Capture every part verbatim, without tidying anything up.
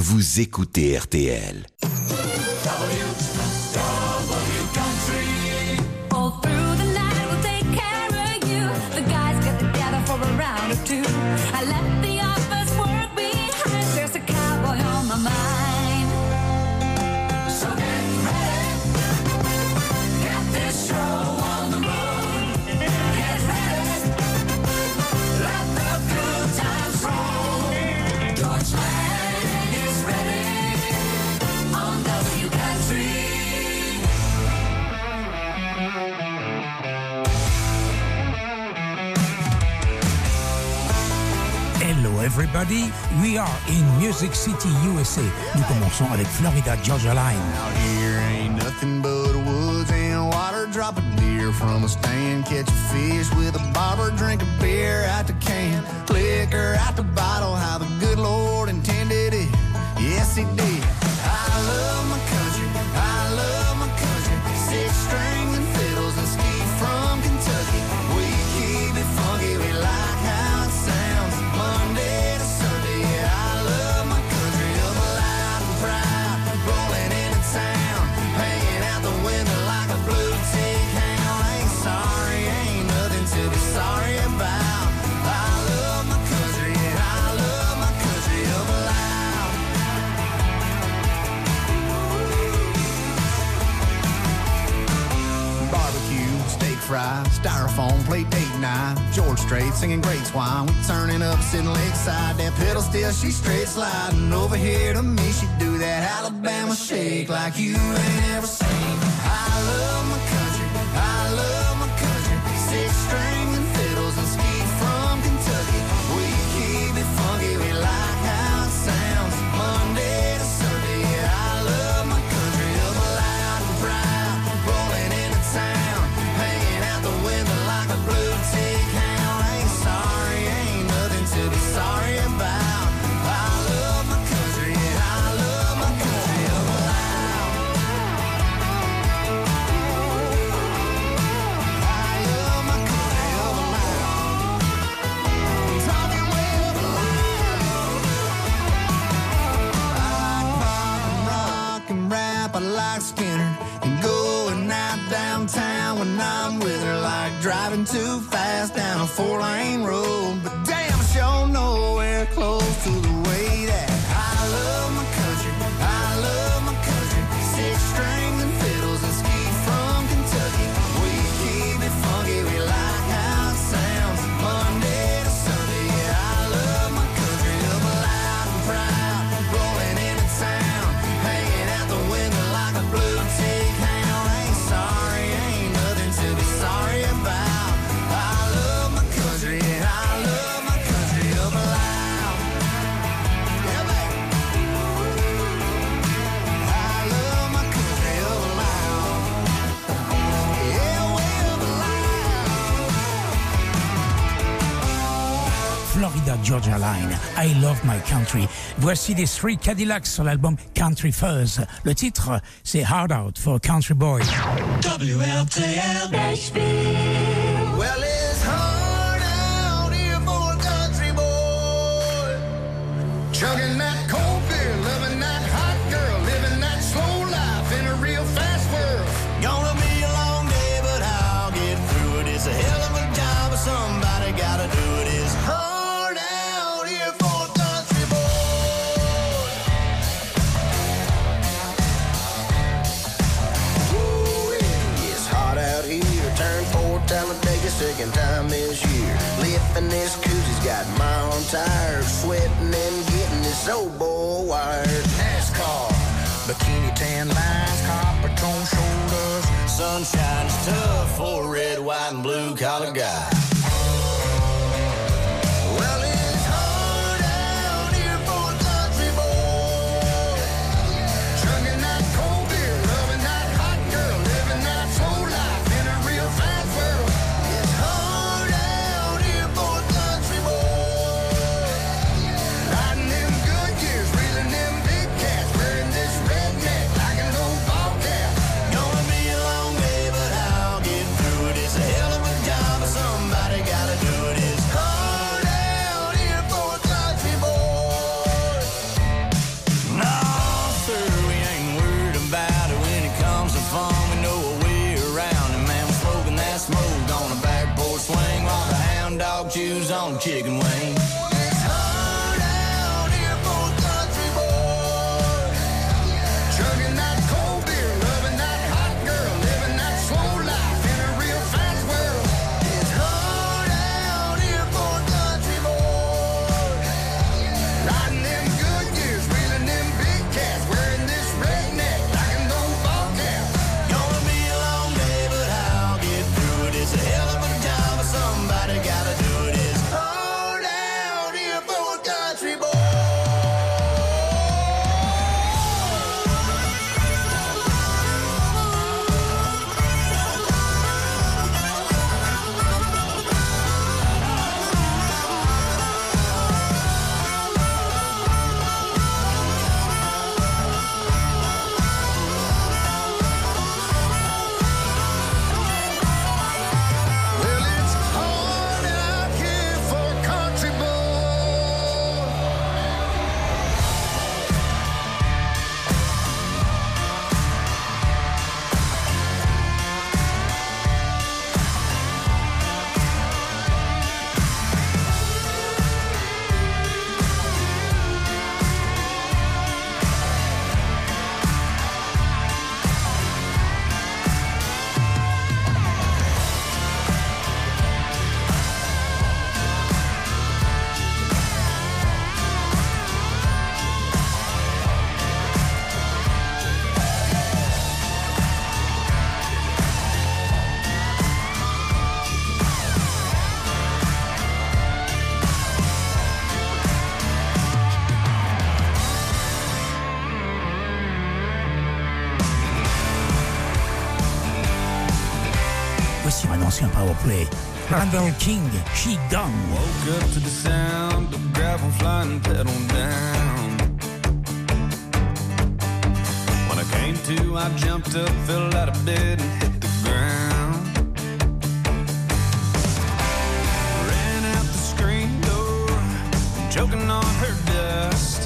vous écoutez R T L. Everybody, we are in Music City, U S A. Nous commençons avec Florida Georgia Line. Out here ain't nothing but woods and water. Drop a deer from a stand, catch a fish with a bobber, drink a beer out the can, liquor out the bottle. How the good Lord intended it. Yes, He did. I love my country. I love my country. Six strings and fiddles and ski from Kentucky. We keep it funky. We like how it sounds. Monday to Sunday, yeah, I love my country. Up loud and proud, rolling into town, hanging out the window like a blue tick hound. Ain't sorry, ain't nothing to be sorry about. I love my country, and I love my country up loud. Barbecue, steak fry, styrofoam, plate date night. George Strait singing great swine. We turning up, sitting lakeside. That pedal still, she straight sliding. Over here to me, she do that Alabama shake like you ain't ever seen. I love my country, I love my country. Six string and fiddles and ski from Kentucky. We keep it funky, we like how it sounds. Monday to Sunday, yeah, I love my country. Up loud and proud, rolling into town, hanging out the window like a blue tick hound. Ain't sorry, ain't nothing to be sorry about. I love my country, and I love my country up loud. I love my country up loud. Talking way up loud. I pop and rock and rap, I like Skinner. And going out downtown when I'm with her, like driving too fast down a four-lane road. But damn, sure nowhere close to the way that I love my country. I love my country. Six strings and fiddles and ski from Kentucky. We keep it funky, we like how it sounds. Monday to Sunday, yeah, I love my country. Up loud and proud, rolling into town, hanging out the window like a blue tick hound. Ain't sorry, ain't nothing to be sorry about. I love my country, and I love my country up loud. Yeah, baby. I love my country up loud. Yeah, way up loud. Florida Georgia Line, I Love My Country. Voici les Three Cadillacs sur l'album Country Fuzz. Le titre, c'est Hard Out for a Country Boy. W L T L Well, it's hard out here for a country boy. Chugging that cold beer, loving that hot girl, living that slow life in a real fast world. Gonna be a long day, but I'll get through it. It's a hell of a job, but somebody gotta do it. It's hard out here for a country boy. Ooh, it's hot out here. Turn four, Talladega, second time this year. Lifting this koozie got my own tires, sweating and getting this old boy wired. NASCAR, bikini tan lines, copper tone shoulders. Sunshine's tough for a red, white, and blue collar guy. Well, it's hard out here for a country boy. Chugging that cold beer, loving that hot girl, living that slow life in a real fast world. It's hard out here for a country boy. Riding them good years, reeling them big cats, wearing this redneck like an old bobcat. Gonna be a long day, but I'll get through it. It's a hell of a job, but somebody Voici un ancien powerplay. Randall King, She Gone. Woke up to the sound of gravel flying pedal down. When I came to, I jumped up, fell out of bed and hit the ground. Ran out the screen door, choking on her dust.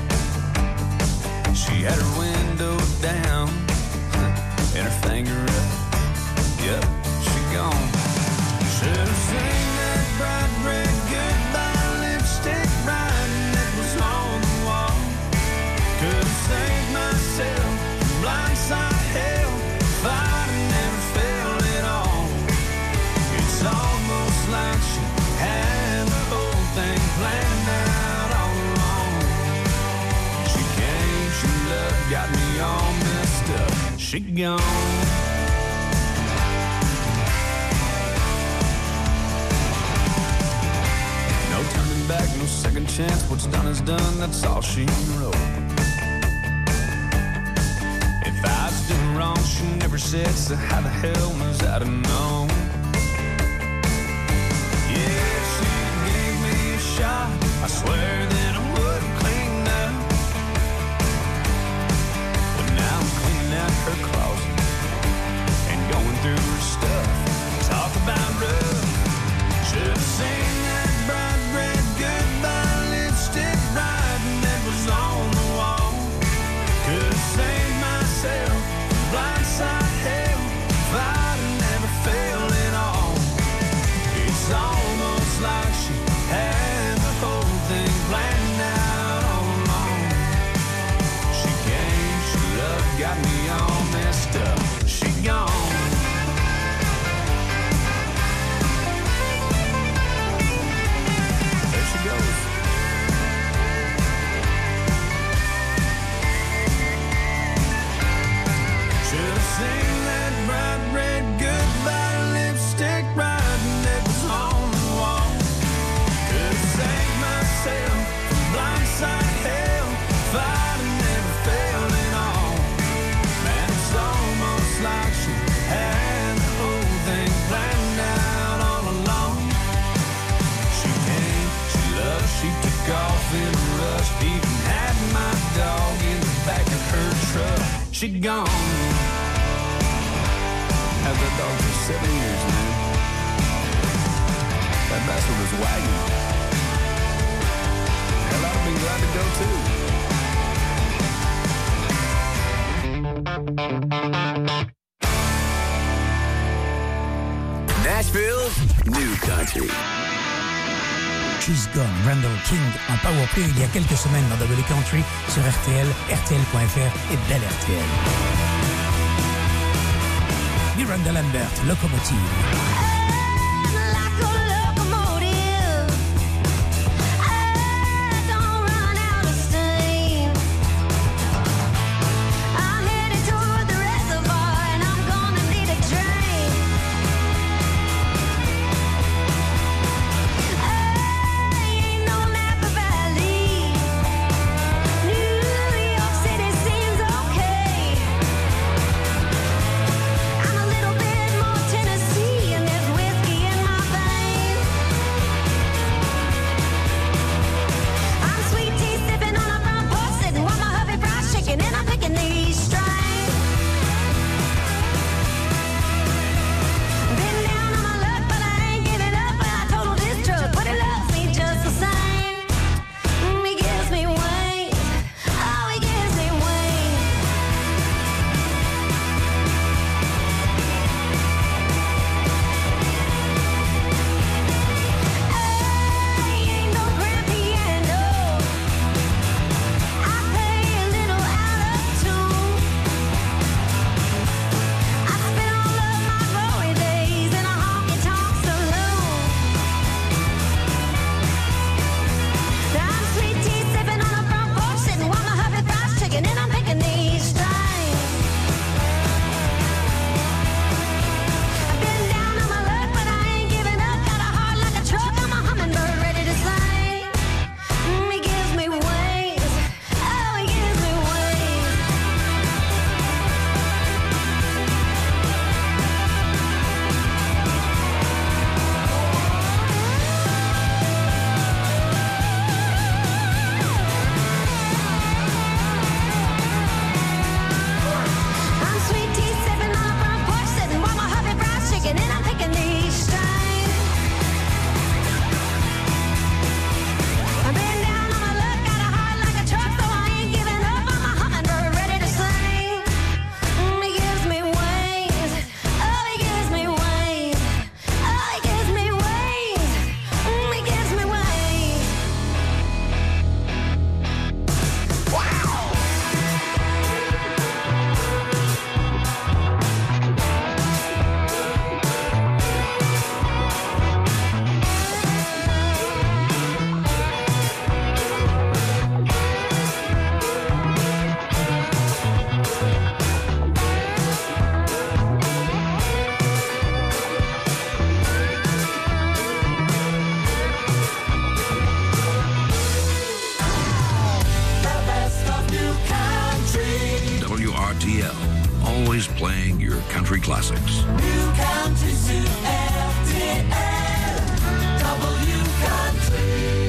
She had her window down and her finger up. Yep, she gone. Should've seen that bright red goodbye lipstick writing that was on the wall. Could've saved myself from blindside hell if I'd never failed at all. It's almost like she had the whole thing planned out all along. She came, she loved, got me all messed up. She gone. Back, no second chance, what's done is done, that's all she wrote. If I stood wrong, she never said, so how the hell was I to know? Yeah, she gave me a shot, I swear that I would clean up. But now I'm cleaning out her closet and going through her stuff. Talk about rough, should've seen that bright red goodbye lipstick writing that was on the wall. Could've saved myself from blindside hell if I'd never failed at all. It's almost like she had the whole thing planned out all along. She came, she loved, got me all messed up. She gone. Sing that bright red goodbye lipstick writing that was on the wall. Could've saved myself from blindside hell if I'd never failed at all. Man, it's almost like she had the whole thing planned out all along. She came, she loved, she took off in a rush. Even had my dog in the back of her truck. She gone. Had that dog for seven years, man. That bastard was wagging. Hell, I'd be glad to go too. Nashville's New Country. She's Gone, Randall King, en powerplay il y a quelques semaines dans W Country sur R T L, R T L point F R et Belle R T L. Miranda Lambert, Locomotive. I'm a little bit more Tennessee and R T L, always playing your country classics. New Country Zoo F T L, W Country.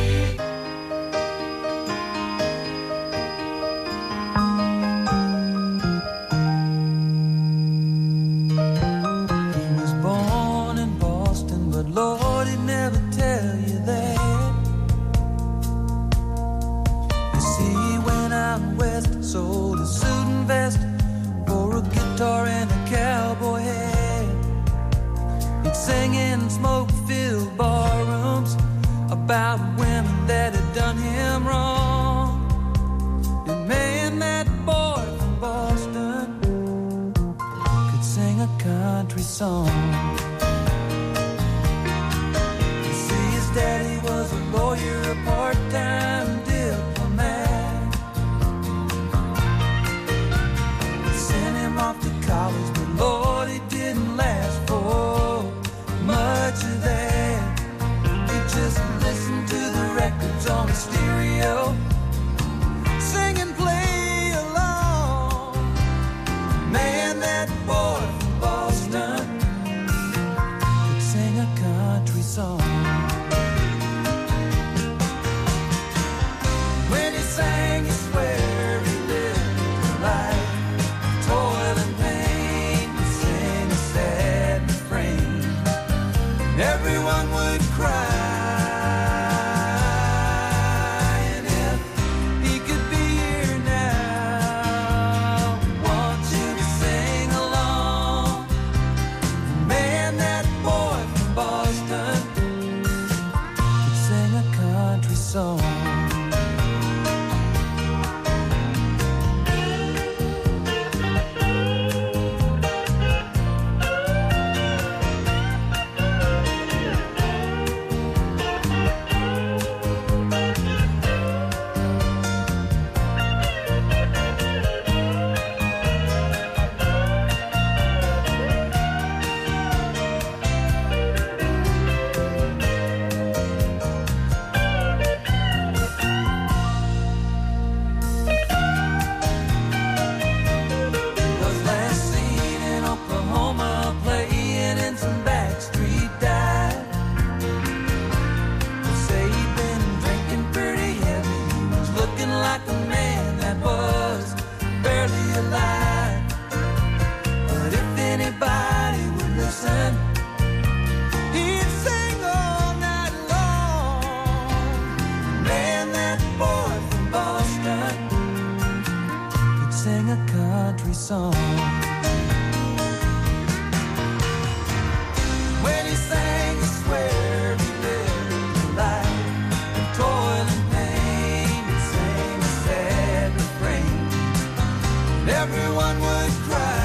He was born in Boston, but Lord, he'd never tell you that. You see, he went out west, sold a suit and vest for a guitar and a cowboy hat. He'd sing in smoke-filled barrooms about women that had done him wrong. And man, that boy from Boston could sing a country song. You see, his daddy was a lawyer, a part-time diplomat. Sent him off to college, but Lord, he didn't last for much of that. He just listened to the records on the stereo, sing and play along. Man, that boy from Boston could sing a country song. When he sang, he swear he lived a life of toil and pain. He sang a sad refrain, and everyone would cry. And if he could be here now, we want you to sing along. Man, that boy from Boston could sing a country song. Was last seen in Oklahoma, playing in some backstreet dive. They say he'd been drinking pretty heavy. He was looking like a man that was barely alive. But if anybody would listen, he'd sing all night long. Man, that boy from Boston could sing a country song. When he sang, he swear he lived a life of toil and pain. He sang a sad refrain, and everyone would cry.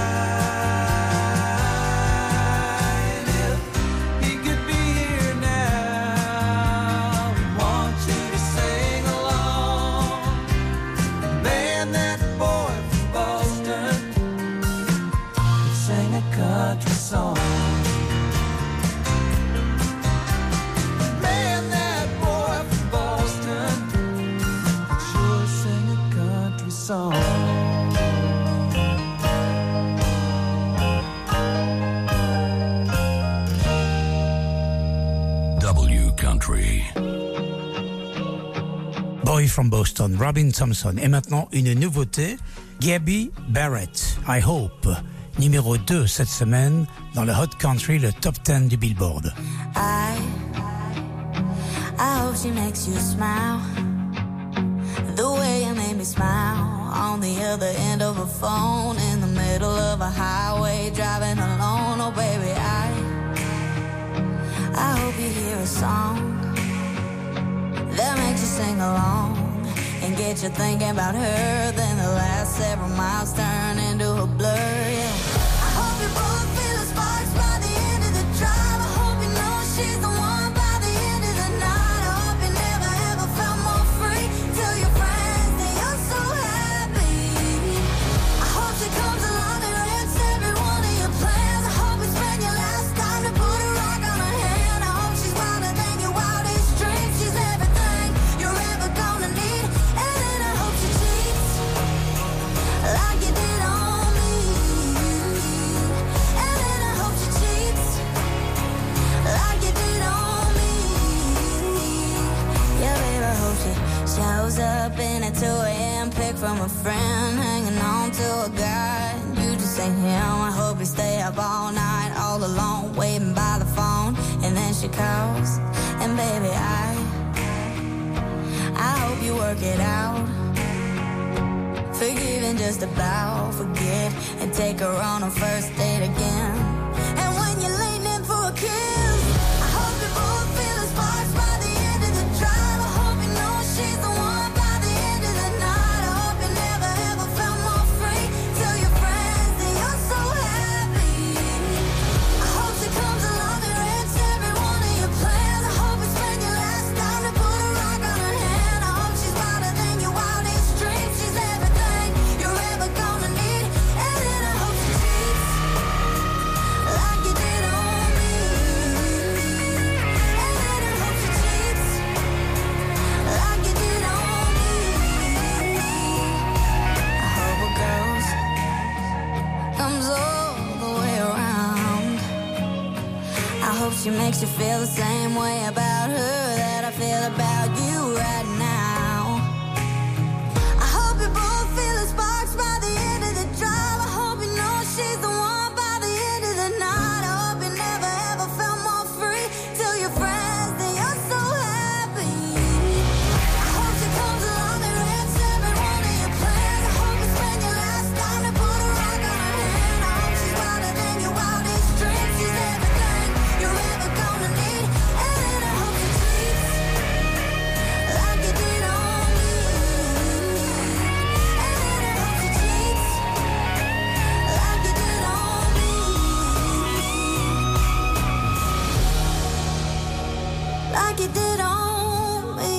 And if he could be here now, we want you to sing along. Man, that boy from Boston could sing a country song. Man, that boy from Boston could sure sing a country song. W Country. Boy from Boston, Robin Thompson. Et maintenant, une nouveauté, Gabby Barrett, I Hope, numéro deux cette semaine dans le Hot Country, le top dix du Billboard. I, I hope she makes you smile the way you made me smile on the other end of a phone in the middle of a highway driving alone. Oh baby, I, I hope you hear a song that makes you sing along and get you thinking about her. Then the last several miles turn into a blur. Yeah. I hope you both feel the sparks by the end of the drive. I hope you know she's the one by the end of the night. I hope you never ever felt more free. Tell your friends that you're so happy. I hope she comes along and wrecks every one of your plans. I hope you spend your last time to put a rock on her hand. I hope she's wilder than your wildest dreams. She's everything you're ever gonna need. And then I hope she cheats like you did on from a friend hanging on to a guy. You just ain't him. I hope you stay up all night, all alone, waiting by the phone. And then she calls, and baby, I, I hope you work it out. Forgive and just about forget, and take her on a first date again. And when you're leaning in for a kiss, I hope you both feel the sparks by the end of the drive. I hope you know she's the one by the end of the night. I hope you never ever felt more free. Tell your friends that you're so happy. I hope she comes along and wrecks every one of your plans. I hope you spend your last time to put a rock on her hand. I hope she's wilder than your wildest dreams. She's everything you're ever gonna need. And then I hope she cheats like you did on me. And then I hope she cheats like you did on me. I hope a ghost comes all the way around. I hope she makes you feel the same way about her that I feel about you right now. I hope you both feel the sparks by the end of the drive. I hope you know she's the one by the end of the night. I hope you never ever felt more free. Tell your friends that you're so happy. I hope she comes along and wrecks every one of your plans. I hope you spend your last time to put a rock on her hand. I hope she's wilder than your wildest dreams. She's everything you're ever gonna need. And then I hope she cheats like you did on me. And then I hope she cheats like you did on me. Like you did on me.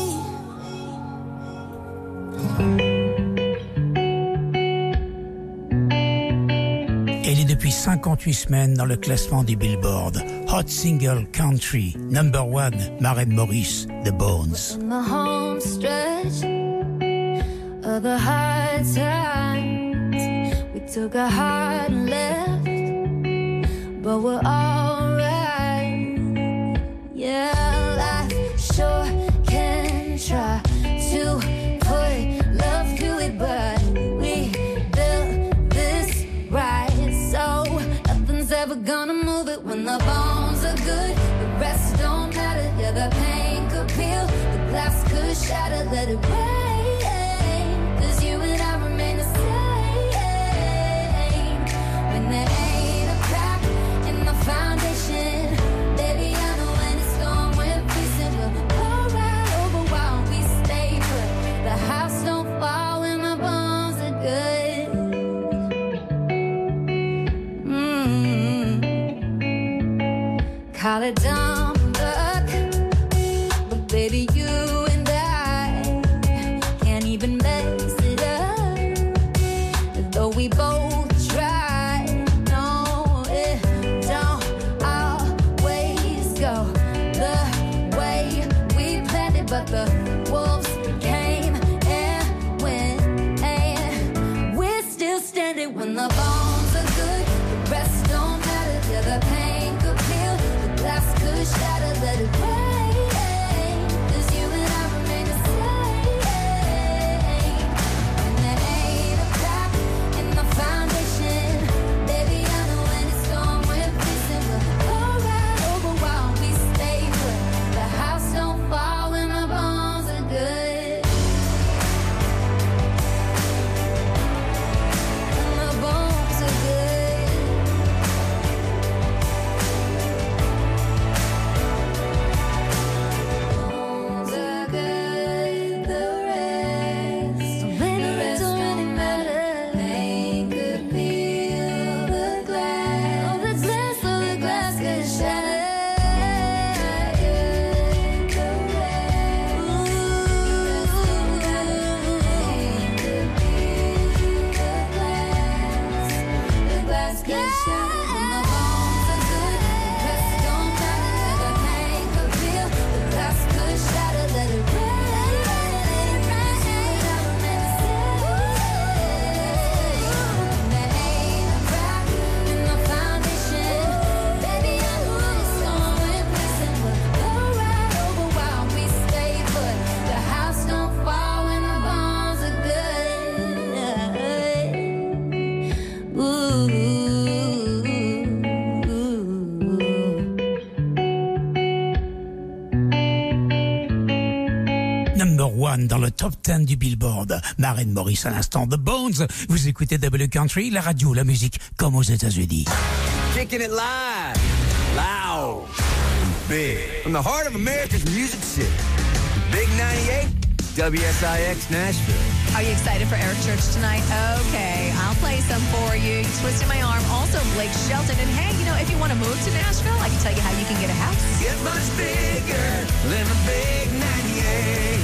Elle est depuis cinquante-huit semaines dans le classement du Billboard. Hot Single Country, number one, Maren Morris, The Bones. In the home stretch of the hard times, we took a hard left, but we're alright. Yeah, life sure can try to put love to it, but we built this right, so nothing's ever gonna move it. When the bones are good, the rest don't matter. Yeah, the pain could peel, the glass could shatter. Let it rain, 'cause you and I remain the same. When there ain't a crack in the foundation, baby, I know when it's gone, we're facing. We'll go right over while we stay put. The house don't fall when the bones are good. Mm-hmm. Call it dumb luck, but baby, you and I can't even mess it up. Though we both try, no, it don't always go the way we planned it. But the wolves came and went, and we're still standing. When the bones are good, the rest don't matter. Yeah, the pain could peel, the glass could shatter. Let it rain, 'cause you and I remain the same. And there ain't a crack in the foundation, baby, I know when it's gone, we're facing. We'll go right over while we stay put. The house don't fall when the bones are good. And the bones are good. un dans le top dix du Billboard. Maren Morris à l'instant, The Bones. Vous écoutez W Country, la radio, la musique, comme aux États-Unis. Kicking it live, loud, and big. From the heart of America's music city. Big ninety-eight, W S I X Nashville. Are you excited for Eric Church tonight? Okay, I'll play some for you. You twisted my arm. Also, Blake Shelton. And hey, you know, if you want to move to Nashville, I can tell you how you can get a house. Get much bigger than a big ninety-eight.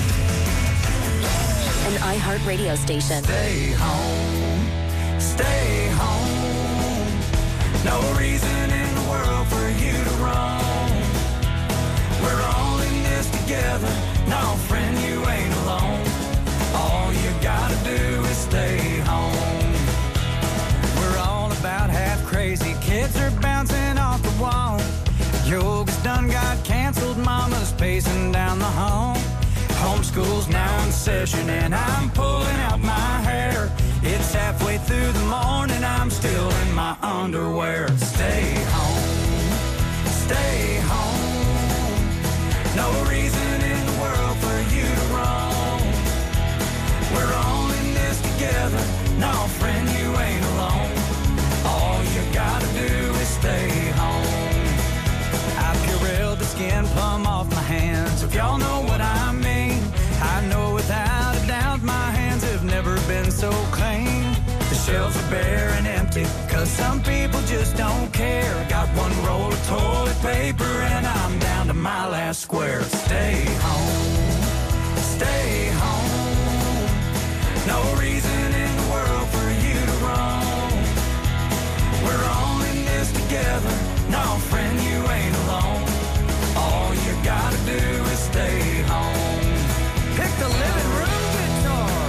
An iHeart radio station. Stay home, stay home. No reason in the world for you to roam. We're all in this together. No, friend, you ain't alone. All you gotta do is stay home. We're all about half crazy. Kids are bouncing off the wall. Yoga's done got canceled. Mama's pacing down the hall. Homeschool's now in session and I'm pulling out my hair. It's halfway through the morning, I'm still in my underwear. Stay home, stay home. No reason in the world for you to roam. We're all in this together. No, friend, you ain't alone. All you gotta do is stay home. I Purelled the skin plumb off my hands, if y'all know what I mean. I know without a doubt my hands have never been so clean. The shelves are bare and empty, cause some people just don't care. Got one roll of toilet paper and I'm down to my last square. Stay home, stay home. No reason in the world for you to roam. We're all in this together. No, friend, you ain't alone. All you gotta do is stay home. Pick the living room guitar.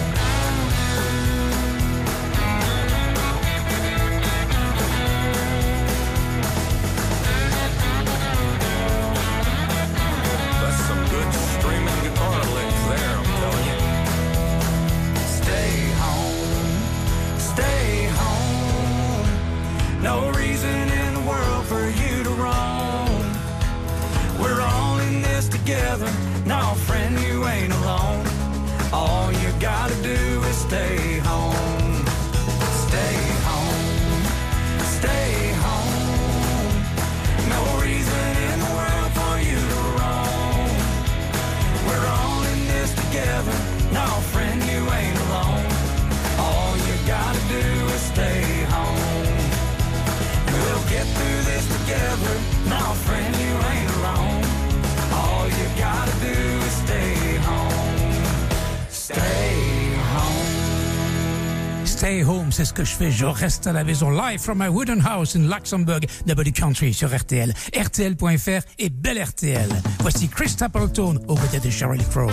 That's some good streaming guitar licks there, I'm telling you. Stay home, stay home. No reason in the world for you to roam. We're all in this together. No, friend, you ain't alone. All you gotta do is stay home. Stay home, stay home. No reason in the world for you to roam. We're all in this together. No, friend, you ain't alone. All you gotta do is stay home. We'll get through this together. No, friend, you ain't alone. All you gotta do is stay home. Stay home. Stay home, c'est ce que je fais. Je reste à la maison. Live from my wooden house in Luxembourg. W Country sur R T L. R T L point F R et Belle R T L. Voici Chris Stapleton aux côtés de Sheryl Crow.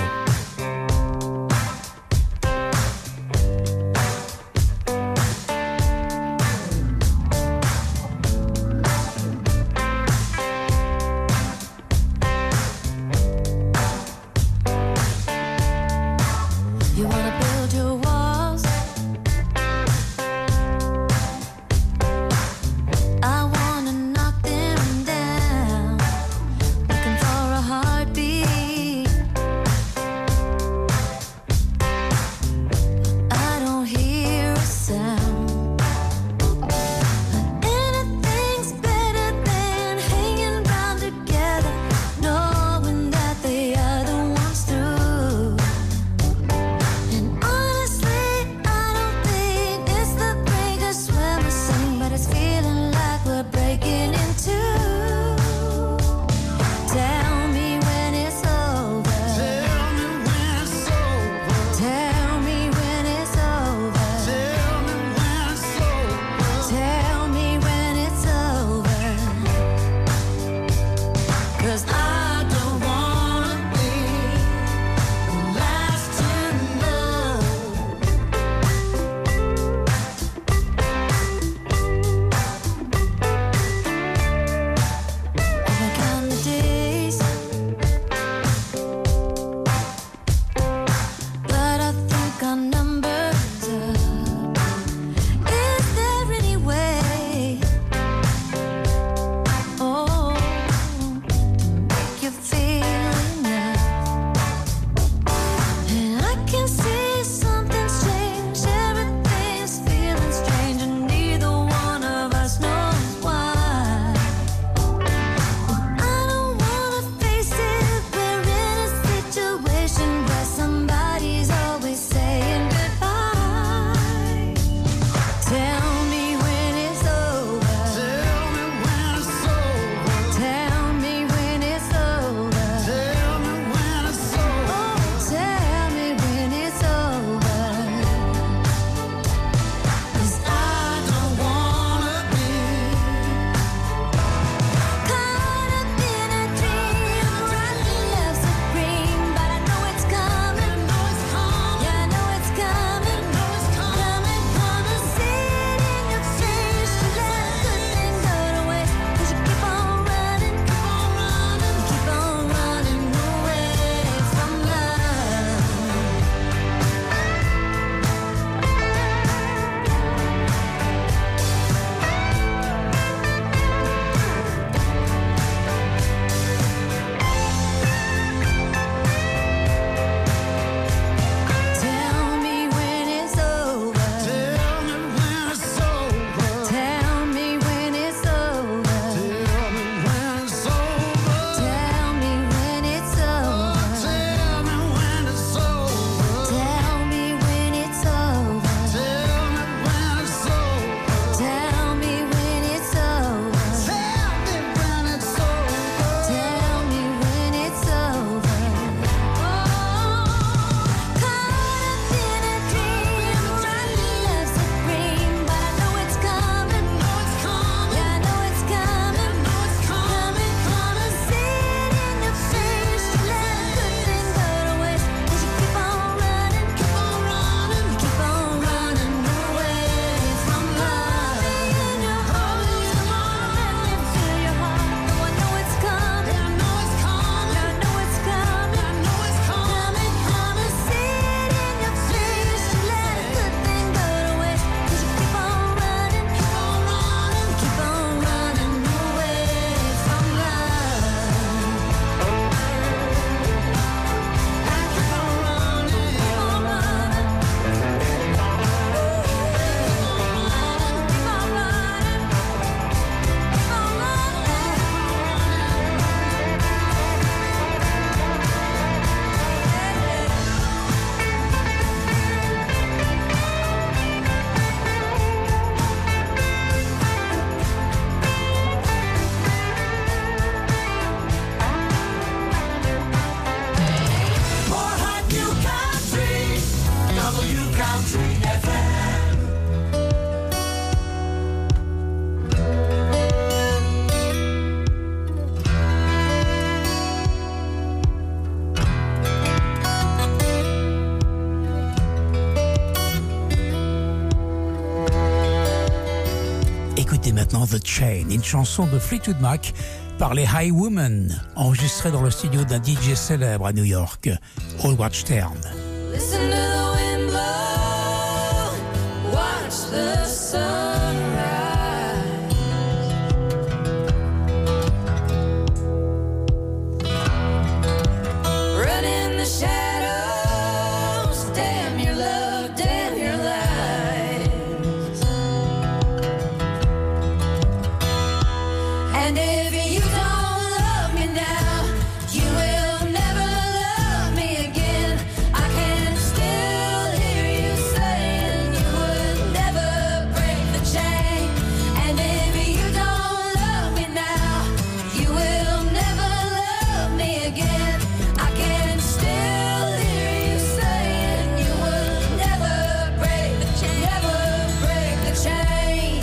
You wanna build your walls? I wanna knock them down. Looking for a heartbeat. Écoutez maintenant The Chain, une chanson de Fleetwood Mac par les High Women, enregistrée dans le studio d'un D J célèbre à New York, Hallward Stern. Listen to the wind blow, watch the sun rise. Run in the shadows, damn your love, damn your lies. And if you don't love me now, you will never love me again. I can still hear you saying you would never break the chain. And if you don't love me now, you will never love me again. I can still hear you saying you would never break the chain, never break the chain.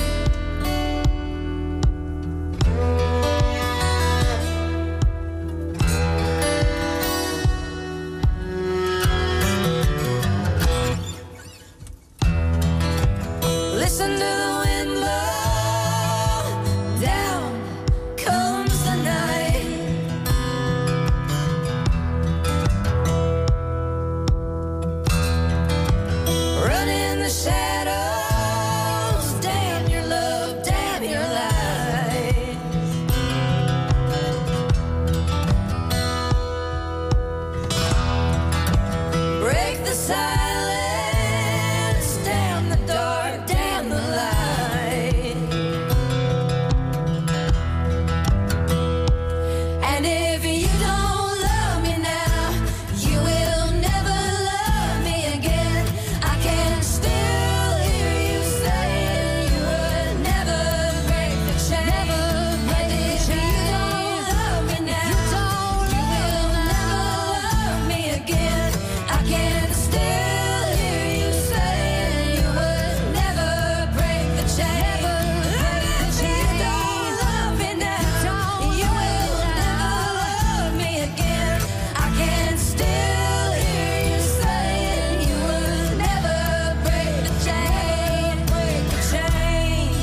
Listen to the wind blow, down comes the night. Run in the shadows, damn your love, damn your lies. Break the silence, damn the dark, damn the light. And if you don't love me now, you will never love me again. I can still hear you saying you would never break the chain. And if you don't love me now, you will never love me again. I can still hear you saying you would never break the chain. And if you don't love me now, you will never love me again. I can still hear you saying you would never break the chain, break the chain.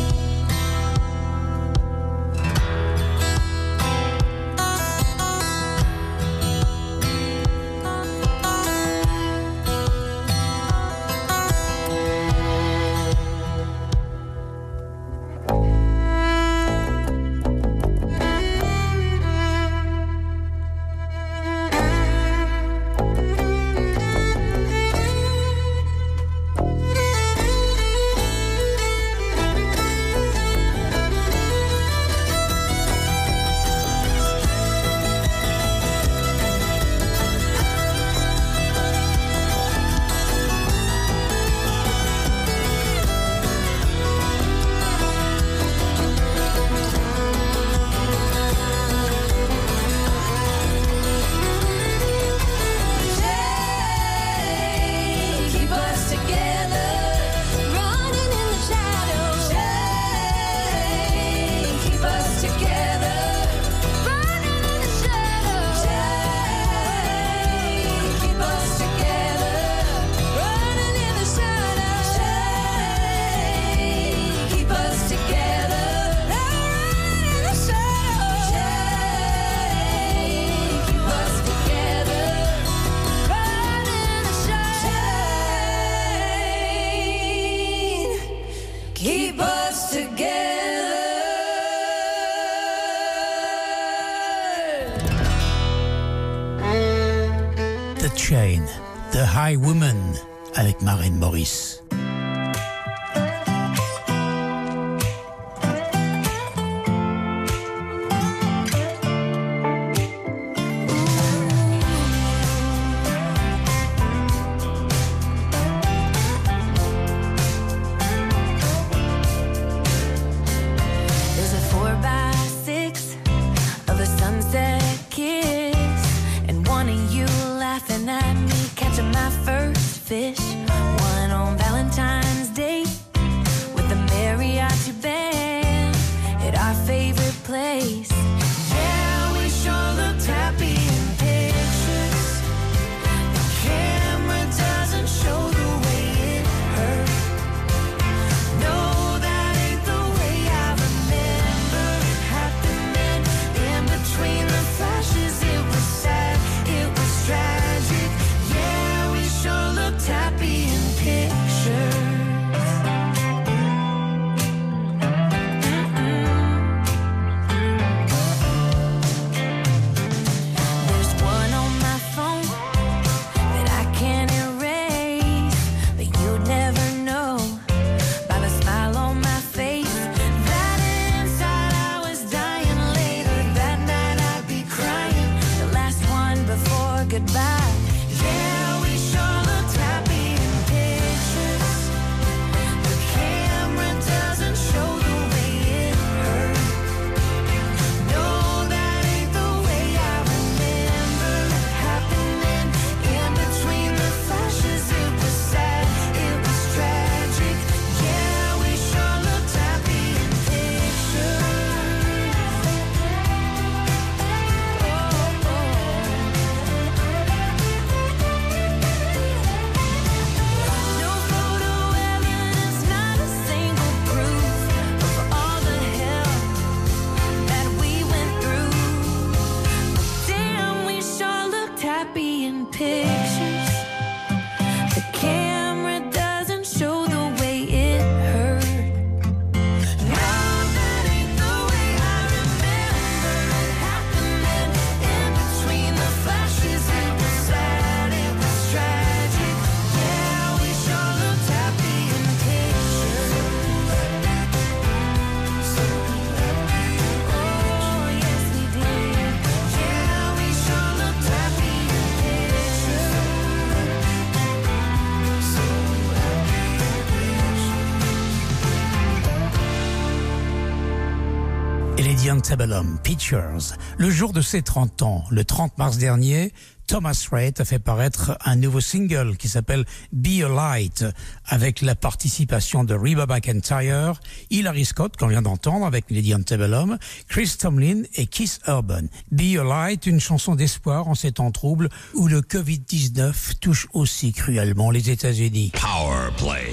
Chain, keep us together, running in the shadows. Chain, keep us together, running in the shadows. Chain, keep us together, running in the shadows. Chain, keep us together, running in the shadows. Chain, keep us together. Keep us together. The Chain, The High Women, avec Maren Morris. There's a four by six of a sunset kiss, and one of you laughing at me catching my first fish. One on Valentine's Day with the mariachi band at our favorite place. Yeah, we sure looked happy in pictures. The camera doesn't show the way it hurt. No, that ain't the way I Lady Antebellum, Pictures. Le jour de ses trente ans, le trente mars dernier, Thomas Rhett a fait paraître un nouveau single qui s'appelle Be a Light, avec la participation de Reba McEntire, Hilary Scott, qu'on vient d'entendre avec Lady Antebellum, Chris Tomlin et Keith Urban. Be a Light, une chanson d'espoir en ces temps troubles où le covid dix-neuf touche aussi cruellement les États-Unis. Power Play.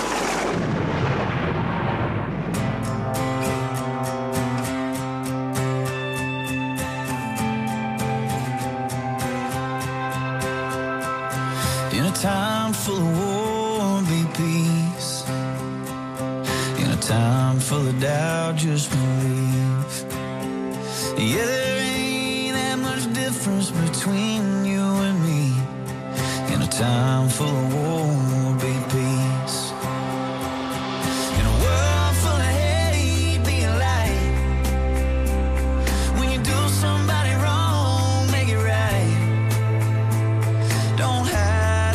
In a time full of war, be peace. In a time full of doubt, just believe. Yeah, there ain't that much difference between you and me. In a time full of war, be peace. In a world full of hate, be a light. When you do somebody wrong, make it right. Don't have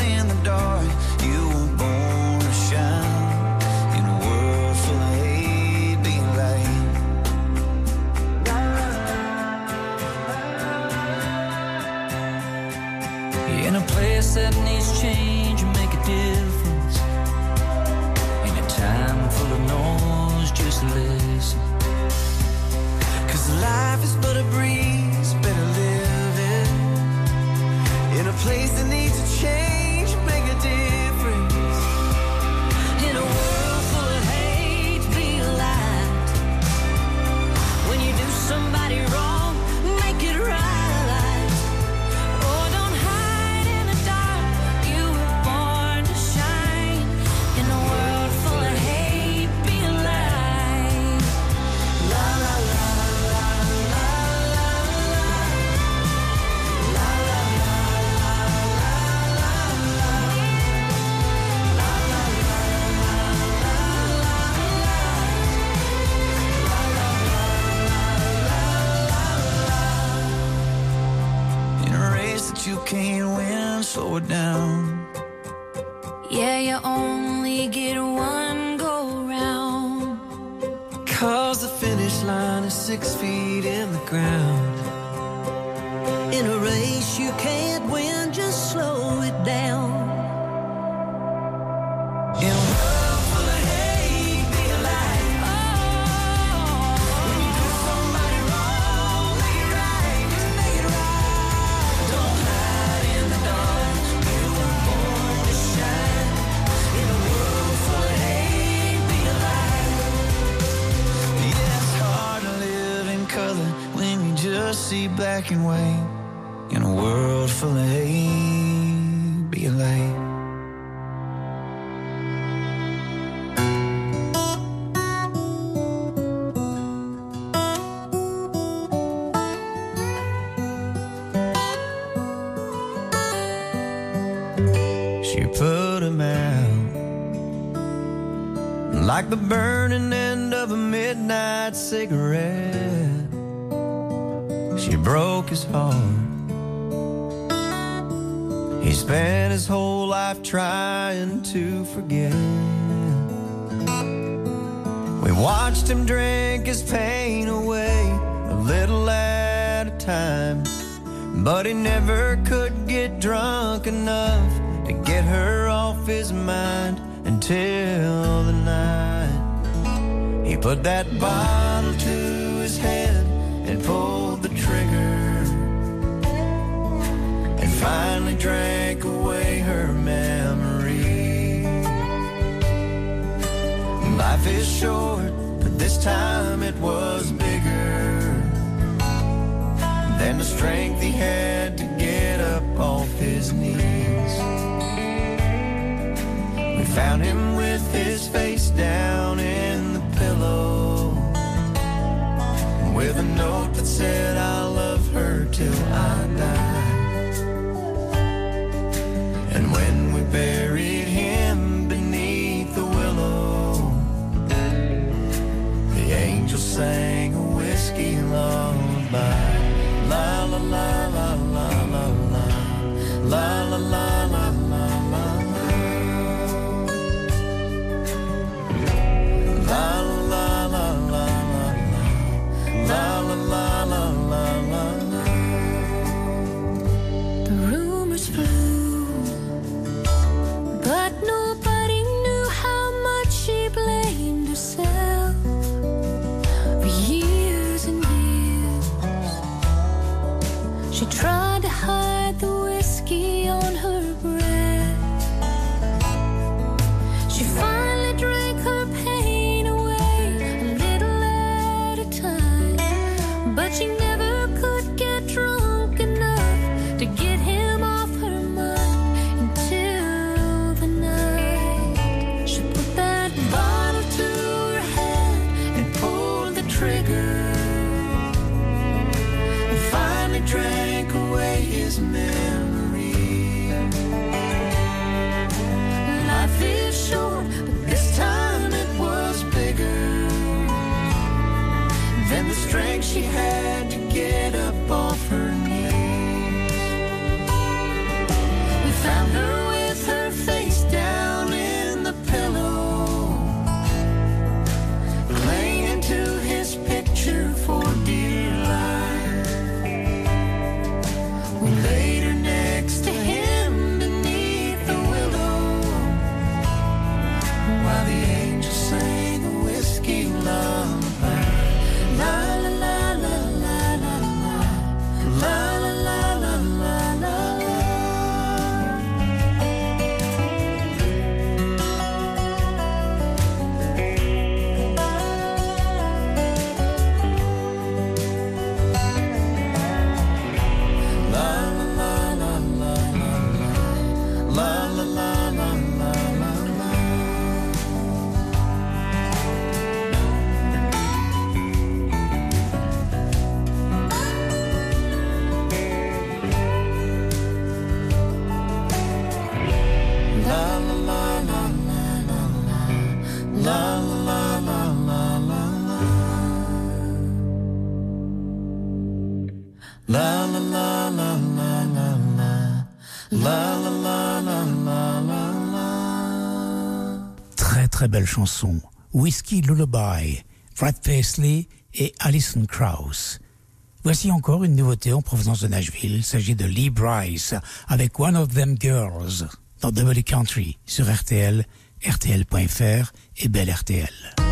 that needs change and make a difference. In a time full of noise, just listen. Cause life is but a breeze, better live it. In a place that needs a change, make a difference. In a world full of hate, be a light. When you do somebody wrong, make it right. You can't win, slow it down. Yeah, you only get one go round. Cause the finish line is six feet in the ground. In a race you can't win, just slow it down. In a world full of hate, be a light. Oh, when you do somebody wrong, make it right, make it right. Don't hide in the dark, you were born to shine. In a world full of hate, be a light. Yeah, it's hard to live in color when you just see black and white. In a world full of hate, be a light. She put him out like the burning end of a midnight cigarette. She broke his heart. He spent his whole life trying to forget. We watched him drink his pain away, a little at a time. But he never could get drunk enough to get her off his mind until the night he put that bottle to his head and pulled the trigger. Finally drank away her memory. Life is short, but this time it was bigger than the strength he had to get up off his knees. We found him with his face down in the pillow, with a note that said, I love her till I die. And when we buried him beneath the willow, the angel sang a whiskey lullaby. La la la la la la la, la la la la la la la. La la la la la la. La la la la la la la. La la la la la la la. Très très belle chanson. Whiskey Lullaby, Brad Paisley et Alison Krauss. Voici encore une nouveauté en provenance de Nashville. Il s'agit de Lee Brice avec One of Them Girls dans W Country sur R T L, R T L point F R et Belle R T L.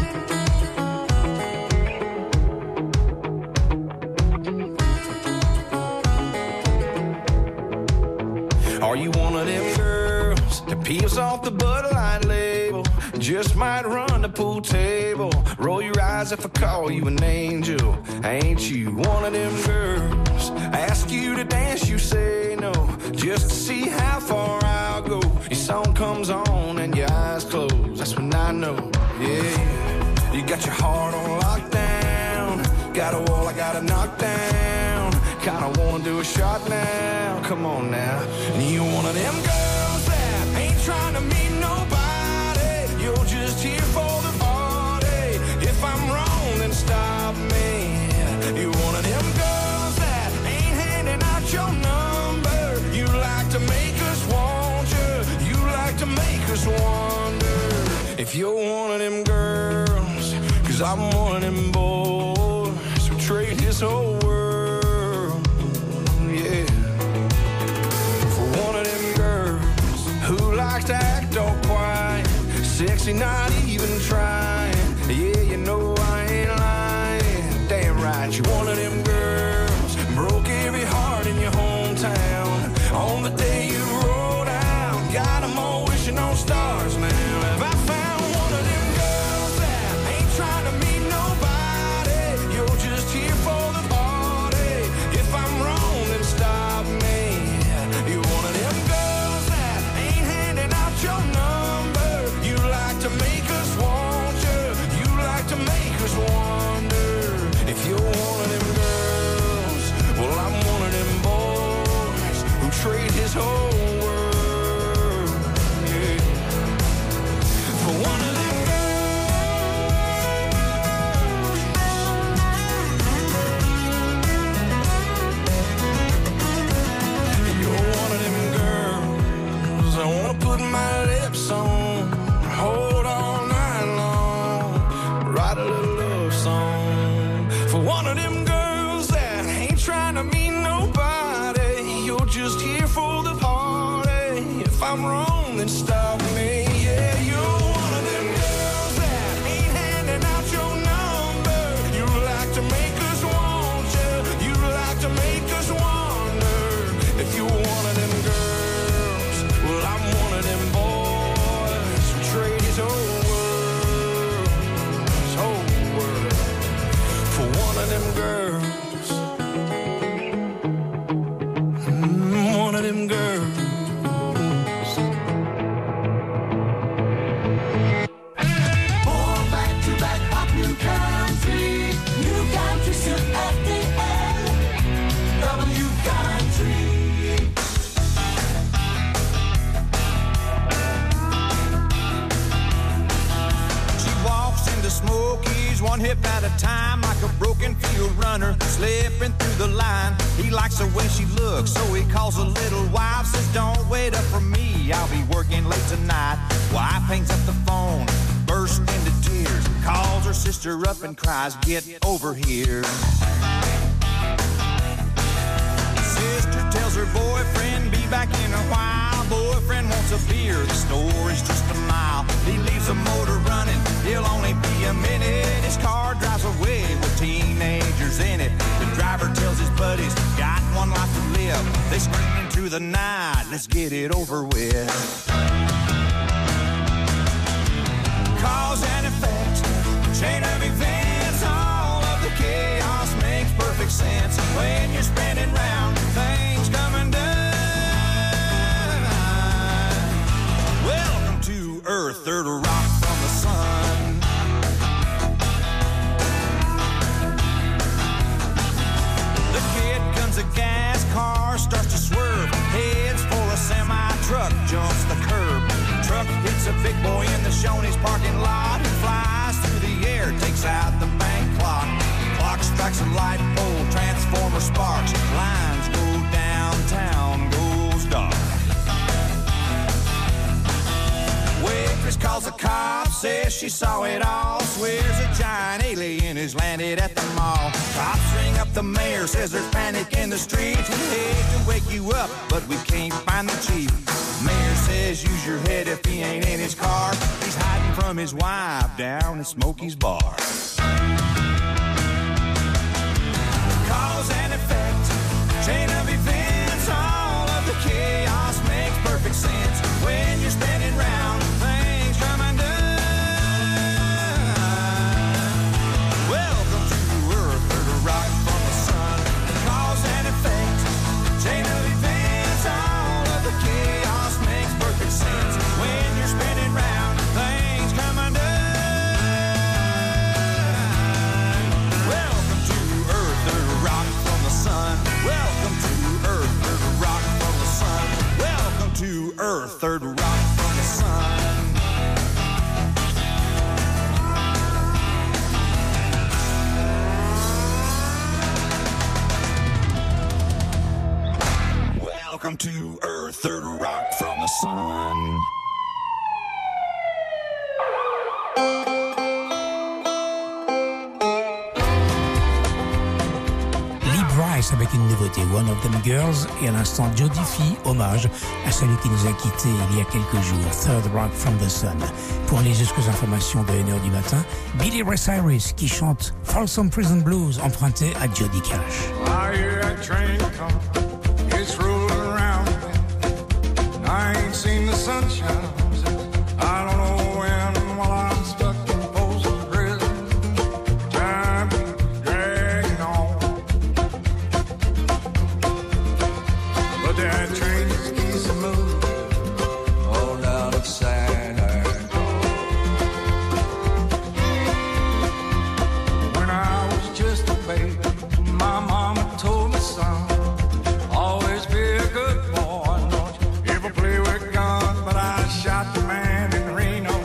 Are you one of them girls that peels off the Bud Light label? Just might run the pool table. Roll your eyes if I call you an angel. Ain't you one of them girls? Ask you to dance, you say no. Just to see how far I'll go. Your song comes on and your eyes close. That's when I know, yeah. You got your heart on lockdown. Got a wall I gotta knock down. Kinda wanna do a shot now. Come on now. You one of them girls that ain't trying to meet nobody. You're just here for the party. If I'm wrong, then stop me. You one of them girls that ain't handing out your number. You like to make us want you. You like to make us wonder if you're one of them girls. Cause I'm one of them boys who trade his whole world, yeah, for one of them girls who likes to act all quiet. Sexy, not even trying. Yeah, you know I ain't lying. Damn right, you one of them girls. Broke every heart in your hometown. On the day you rolled out, got them all wishing on stars now. Have I found one of them girls that ain't trying to meet nobody? You're just here for the party. If I'm wrong, then stop me. You one of them girls that ain't handing out your number. You like to make us want you. You like to make us wonder if you're one of them girls. Well, I'm one of them boys who trade his whole world, yeah, for one of them I wanna put my lips on, hold all night long, write a little love song for one of them girls that ain't trying to meet nobody. You're just here for the party. If I'm wrong, then stop me. Yeah, you're one of them girls that ain't handing out your number. You like to make us want you. You like to make us wonder if you're one of them girls. Well, I'm one of them boys who trade his whole world, his whole world, for one of them girls. Mm, one of them girls. Four back-to-back pop new country, new country to R T L, W Country. The Smokies, one hip at a time, like a broken field runner, slipping through the line. He likes the way she looks, so he calls a little wife, says, don't wait up for me, I'll be working late tonight. Wife hangs up the phone, bursts into tears, calls her sister up and cries, get over here. Sister tells her boyfriend, be back in a while. Boyfriend wants a beer, the store is just a mile. He leaves the motor running, he'll only be a minute. His car drives away with teenagers in it. The driver tells his buddies, got one life to live. They screaming through the night, let's get it over with. Cause and effect, chain of events, all of the chaos makes perfect sense. When you're spinning round, things come undone. Welcome to Earth, third rock from the sun. The kid guns a gas, car starts to swerve, heads for a semi truck, jumps the curb. Truck hits a big boy in the Shoney's parking lot and flies says she saw it all. Swears a giant alien has landed at the mall. Cops ring up the mayor, says there's panic in the streets. We hate to wake you up, but we can't find the chief. Mayor says use your head if he ain't in his car. He's hiding from his wife down at Smokey's bar. Cause and effect, chain of events, all of the chaos makes perfect sense. When you're spinning round, things come undone. Welcome to Earth, or to rock from the sun. Cause and effect, chain of events, all of the chaos makes perfect sense. When you're spinning round, things come undone. Welcome to Earth, or to rock from the sun. Welcome to Earth, or to rock from the sun. Welcome to Earth, or to rock from the sun. Welcome to Earth, third rock from the sun. Lee Brice avec une nouveauté, One of Them Girls, et à l'instant Jody Fee, hommage à celui qui nous a quittés il y a quelques jours, Third Rock from the Sun. Pour aller jusqu'aux informations de une heure du matin, Billy Ray Cyrus qui chante Folsom Prison Blues emprunté à Johnny Cash. I hear that train come, it's rolling around. I ain't seen the sunshine since I don't know when. While I'm stuck in Folsom Prison, time keeps dragging on. But that train just keeps moving all down the side. When I was just a baby, my mama told me, son, always be a good boy, don't you ever play with guns. But I shot the man in Reno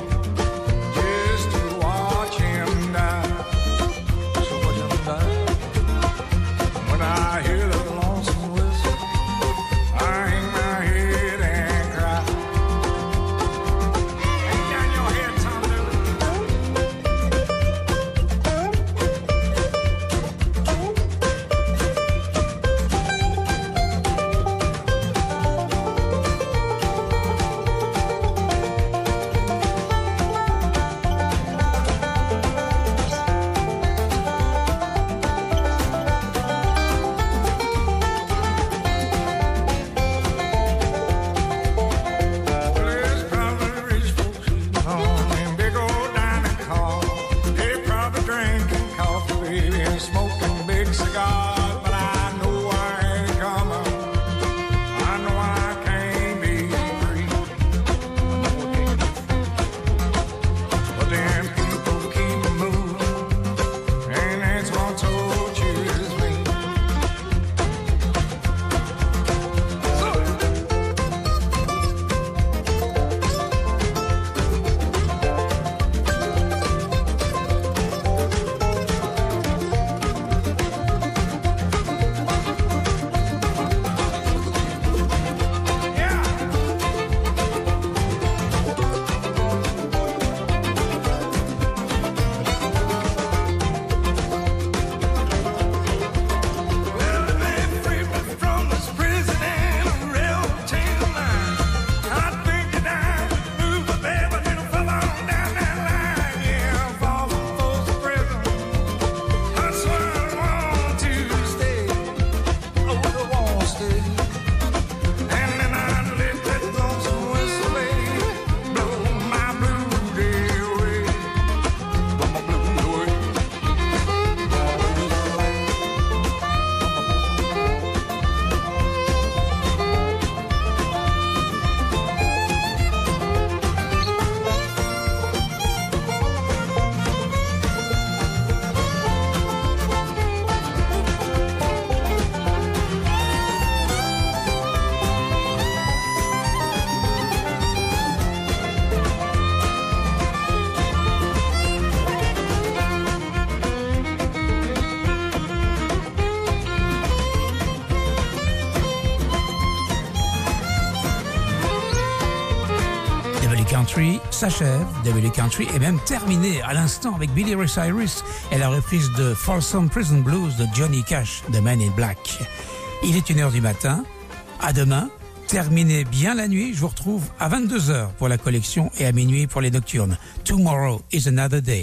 Country s'achève, W Country est même terminé à l'instant avec Billy Ray Cyrus et la reprise de Folsom Prison Blues de Johnny Cash, The Man in Black. Il est une heure du matin, à demain, terminez bien la nuit, je vous retrouve à vingt-deux heures pour la collection et à minuit pour les nocturnes. Tomorrow is another day.